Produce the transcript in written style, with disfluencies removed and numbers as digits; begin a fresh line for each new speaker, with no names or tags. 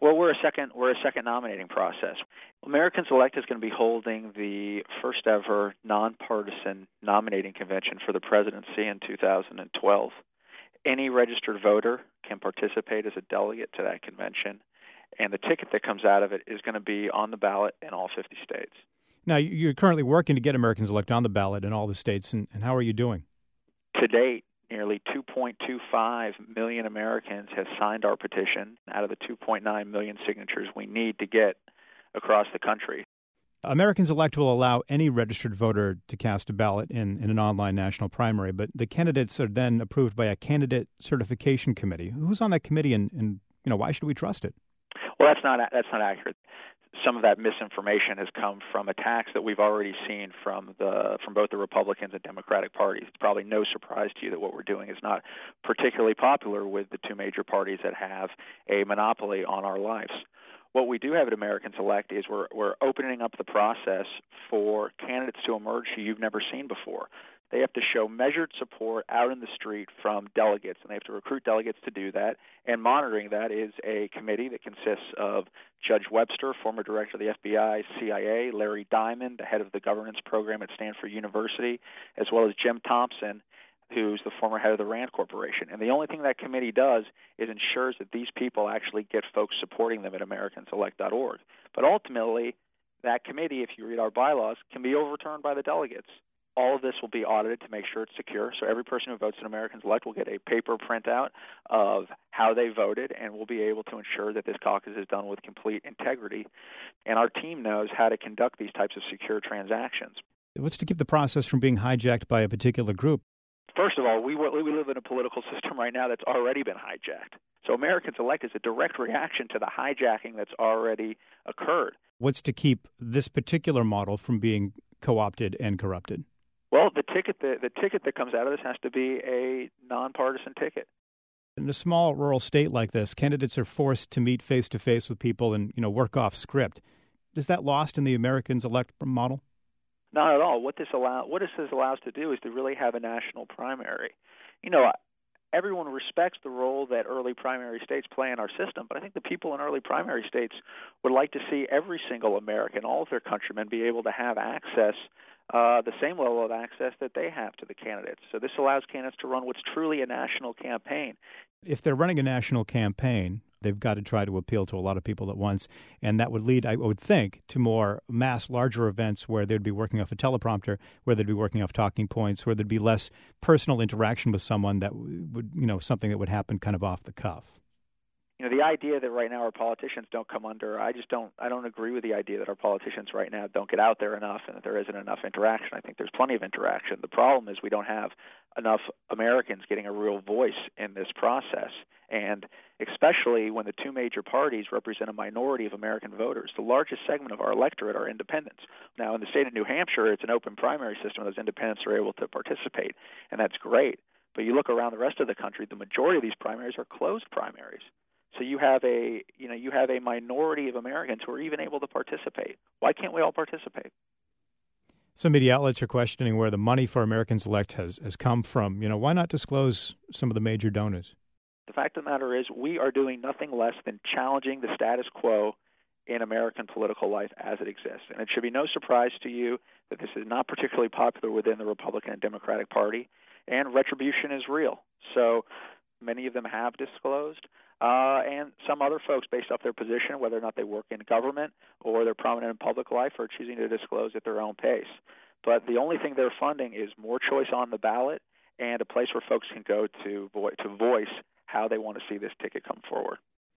Well, we're a second nominating process. Americans Elect is going to be holding the first ever nonpartisan nominating convention for the presidency in 2012. Any registered voter can participate as a delegate to that convention, and the ticket that comes out of it is going to be on the ballot in all 50 states.
Now, you're currently working to get Americans Elect on the ballot in all the states, and how are you doing?
To date, nearly 2.25 million Americans have signed our petition out of the 2.9 million signatures we need to get across the country.
Americans Elect will allow any registered voter to cast a ballot in an online national primary, but the candidates are then approved by a candidate certification committee. Who's on that committee, and why should we trust it?
Well, that's not accurate. Some of that misinformation has come from attacks that we've already seen from both the Republicans and Democratic parties. It's probably no surprise to you that what we're doing is not particularly popular with the two major parties that have a monopoly on our lives. What we do have at Americans Elect is we're opening up the process for candidates to emerge who you've never seen before. They have to show measured support out in the street from delegates, and they have to recruit delegates to do that. And monitoring that is a committee that consists of Judge Webster, former director of the FBI, CIA, Larry Diamond, the head of the governance program at Stanford University, as well as Jim Thompson, who's the former head of the Rand Corporation. And the only thing that committee does is ensures that these people actually get folks supporting them at AmericansElect.org. But ultimately, that committee, if you read our bylaws, can be overturned by the delegates. All of this will be audited to make sure it's secure. So every person who votes in Americans Elect will get a paper printout of how they voted, and we'll be able to ensure that this caucus is done with complete integrity. And our team knows how to conduct these types of secure transactions.
What's to keep the process from being hijacked by a particular group?
First of all, we live in a political system right now that's already been hijacked. So Americans Elect is a direct reaction to the hijacking that's already occurred.
What's to keep this particular model from being co-opted and corrupted?
Well, the ticket that comes out of this has to be a nonpartisan ticket.
In a small rural state like this, candidates are forced to meet face-to-face with people and work off script. Is that lost in the Americans Elect model?
Not at all. What this allows to do is to really have a national primary. Everyone respects the role that early primary states play in our system, but I think the people in early primary states would like to see every single American, all of their countrymen, be able to have access, the same level of access that they have to the candidates. So this allows candidates to run what's truly a national campaign.
If they're running a national campaign, they've got to try to appeal to a lot of people at once, and that would lead, I would think, to more mass, larger events where they'd be working off a teleprompter, where they'd be working off talking points, where there'd be less personal interaction with someone that would, something that would happen kind of off the cuff.
The idea that right now our politicians don't come under, I don't agree with the idea that our politicians right now don't get out there enough and that there isn't enough interaction. I think there's plenty of interaction. The problem is we don't have enough Americans getting a real voice in this process, and especially when the two major parties represent a minority of American voters. The largest segment of our electorate are independents. Now, in the state of New Hampshire, it's an open primary system. Those independents are able to participate, and that's great. But you look around the rest of the country, the majority of these primaries are closed primaries. So you have a minority of Americans who are even able to participate. Why can't we all participate?
Some media outlets are questioning where the money for Americans Elect has come from. Why not disclose some of the major donors?
The fact of the matter is we are doing nothing less than challenging the status quo in American political life as it exists. And it should be no surprise to you that this is not particularly popular within the Republican and Democratic Party, and retribution is real. So many of them have disclosed. And some other folks, based off their position, whether or not they work in government or they're prominent in public life, are choosing to disclose at their own pace. But the only thing they're funding is more choice on the ballot and a place where folks can go to voice how they want to see this ticket come forward.